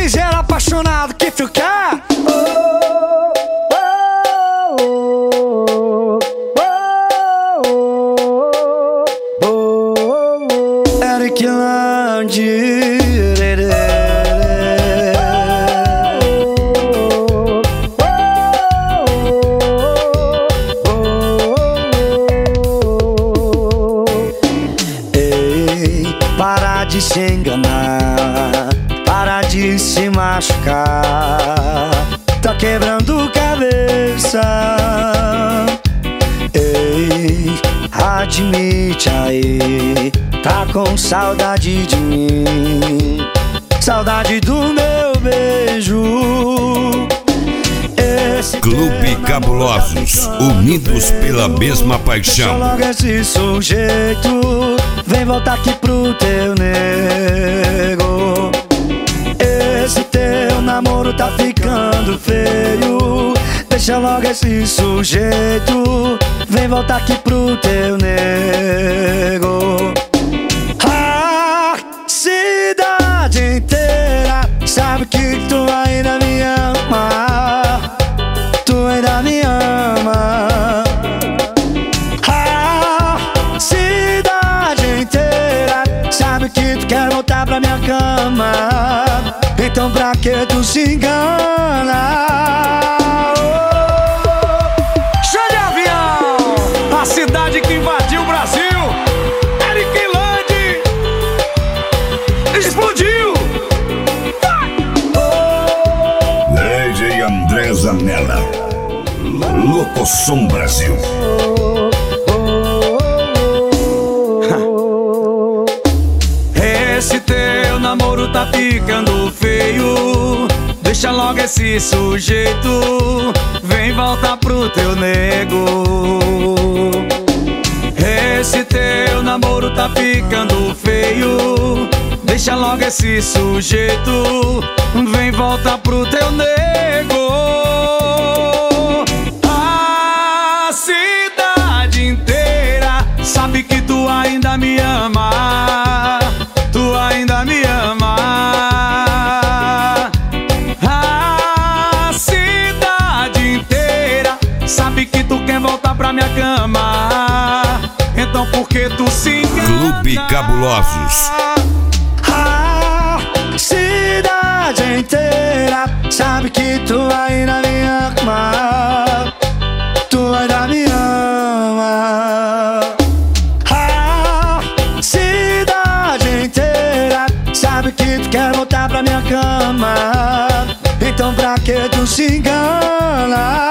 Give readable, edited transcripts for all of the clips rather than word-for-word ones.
ligeiro apaixonado que fica. Eric Lande. Para de se enganar, para de se machucar, tá quebrando cabeça. Ei, admite aí, tá com saudade de mim, saudade do meu beijo. Clube Cabulosos, unidos pela mesma paixão. Deixa logo esse sujeito, vem voltar aqui pro teu nego. Esse teu namoro tá ficando feio. Deixa logo esse sujeito, vem voltar aqui pro teu nego. A cidade inteira sabe que tu ainda me ama, tu ainda me ama. A cidade inteira sabe que tu quer voltar pra minha cama. Então pra que tu se engana? Show de avião! A cidade que invadiu o Brasil, Eric Lande, explodiu! DJ André Zanella, Locosom Brasil. Esse teu namoro tá ficando feio. Deixa logo esse sujeito, vem voltar pro teu nego. Esse teu namoro tá ficando feio. Deixa logo esse sujeito, vem voltar pro teu nego. A cidade inteira sabe que tu ainda me ama, tu ainda me ama. A cidade inteira sabe que tu quer voltar pra minha cama. Então por que tu se engana? Clube Cabulosos. A cidade inteira sabe que tu ainda me ama, tu ainda me ama. A cidade inteira sabe que tu quer voltar pra minha cama. Então pra que tu se engana?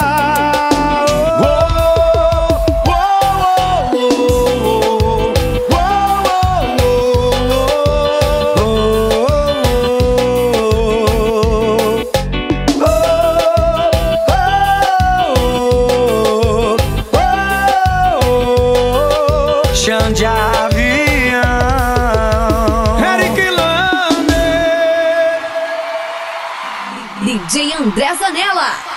Chão de avião, Eric Lande, DJ André Zanella.